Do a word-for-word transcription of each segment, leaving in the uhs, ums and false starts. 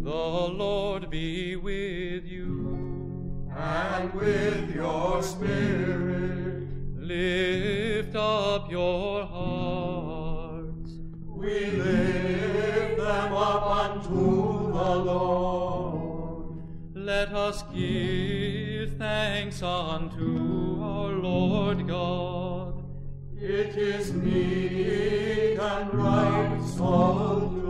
The Lord be with you. And with your spirit. Lift up your hearts. We lift them up unto the Lord. Let us give thanks unto our Lord God. It is meet and right so to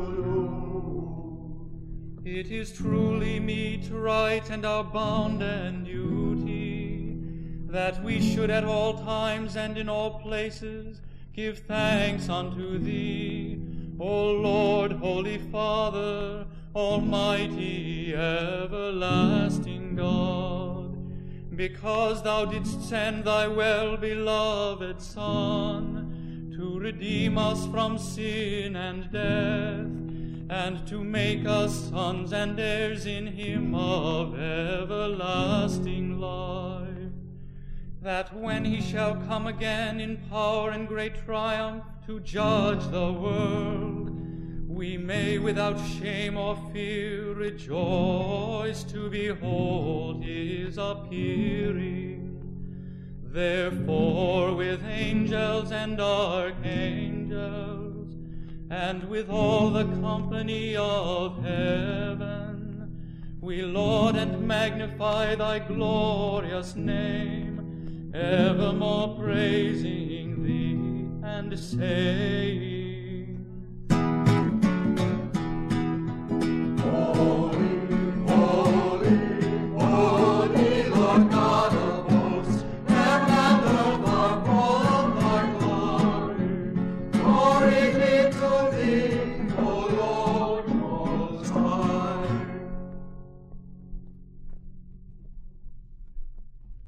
do. It is truly meet, right, and our bounden duty, that we should at all times and in all places give thanks unto Thee, O Lord, Holy Father, Almighty, everlasting God, because Thou didst send Thy well-beloved Son to redeem us from sin and death, and to make us sons and heirs in Him of everlasting life, that when He shall come again in power and great triumph to judge the world, we may without shame or fear rejoice to behold His appearing. Therefore with angels and archangels, and with all the company of heaven, we laud and magnify Thy glorious name, evermore praising Thee and saying,